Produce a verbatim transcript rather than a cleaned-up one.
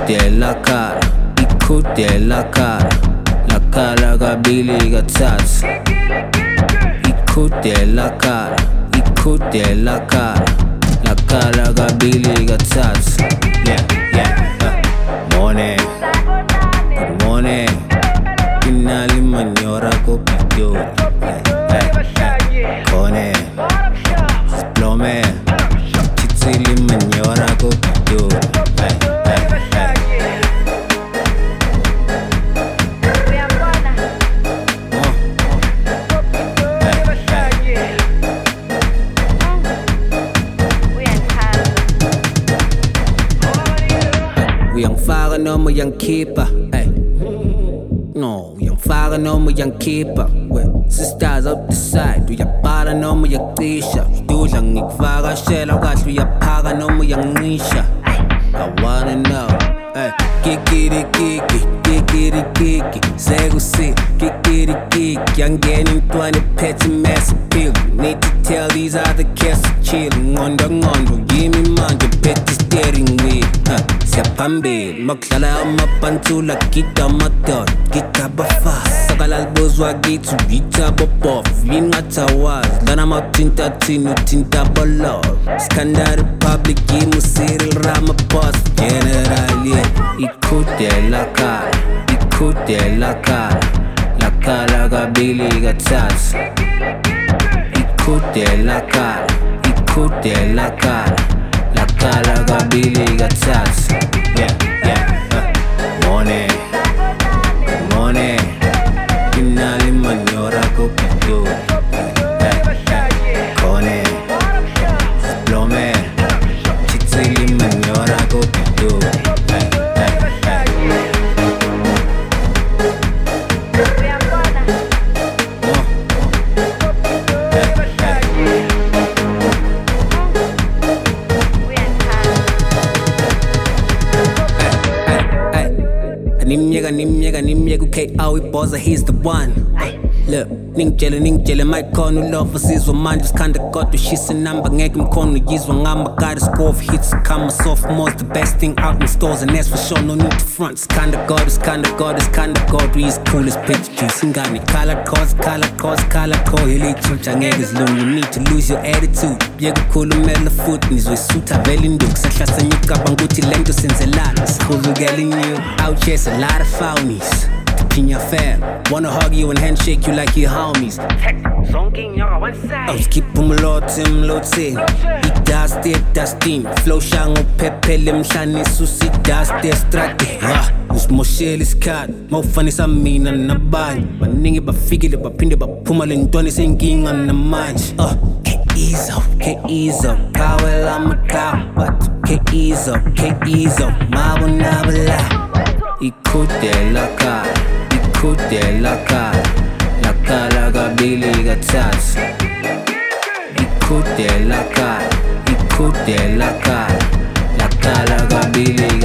Ikude la cara, ikude la cara, la cara kabili kathathu. Ikude la cara, ikude la cara, la cara kabili kathathu. Yeah, yeah, uh. Morning, good morning. Inali manyora ko pityori. Hey, hey, kone, splome, chitsili manyora ko pityori. Hey, hey, hey. Oh. Hey, hey. Uyangifaka noma uyangikhipha. Hey. No, uyangifaka noma uyangikhipha. Sisters out the side, uyabhala noma uyacisha. Ududla ngikuvakashela kahle uyaphaka noma uyancisha. I wanna know, hey, kikiri kiki, kikiri kiki, sekusi, kikiri kiki, yangena intwana iphethe mass appeal. Need to tell these other cats to chill. Ngondo ngondo, yimi manje phethe steering wheel. Siyaphambili, makudlala amabhantula, gida amadoda, gida bafast. Sakala libuzwa kithi, uyitha bobofu, yini ngathi awazi. Lana mawuthinta thina, uthinta bolovo. Skanda Republic, yimi uCyril Ramaphosa. General, yeah, ikude la cara, ikude la cara, la cara kabili kathathu. Ikude la cara, ikude la cara, la cara kabili kathathu. Yeah, yeah, uh. Morning, good morning. Inali manyora ko pityori. Hey, hey, kone, splome, chitsili manyora ko pityori. Hey, hey, hey. Oh. Hey, hey. Nimyeka, nimyeka, nimyeka, K O iboza, he's the one. Look, ningitshele, ningitshele, mayikhona ulova sizwa manje sikhanda kodwa ushisa inamba ngeke mkhona uyizwa ngama. Gotta score of hits, come sophomores, the best thing out in stores, and that's for sure, no need to front. It's kinda God, it's kinda God, it's kinda God, we is cool as picture juice. Ingane, color cause, color cause, color cause, hili chucha ngeke zilungu. You need to lose your attitude, yeka ukhulumela futhi nizwesutha vele induku. Sahlasa ngicabanga ukuthi lento senzelana, sikhulukela inyu. Out here, a lot of phonies. Pinya fam, wanna hug you and handshake you like your homies. I was keep umlothi umlothi, idasti dustin, flow shango pepele mhlani susi dasti strati. Ah, usimoshela isikhathi, mawufanisa mina nabanye. Baningi bafikile baphinde baphuma le ntwana senkinga namanje. Ah, K-Ezo, K-Ezo, power lama kawa, but K-Ezo, K-Ezo, mabunabala. Ikude la cara, ikude la cara, la cara kabili kathathu. Ikude la cara, ikude la cara, la cara kabili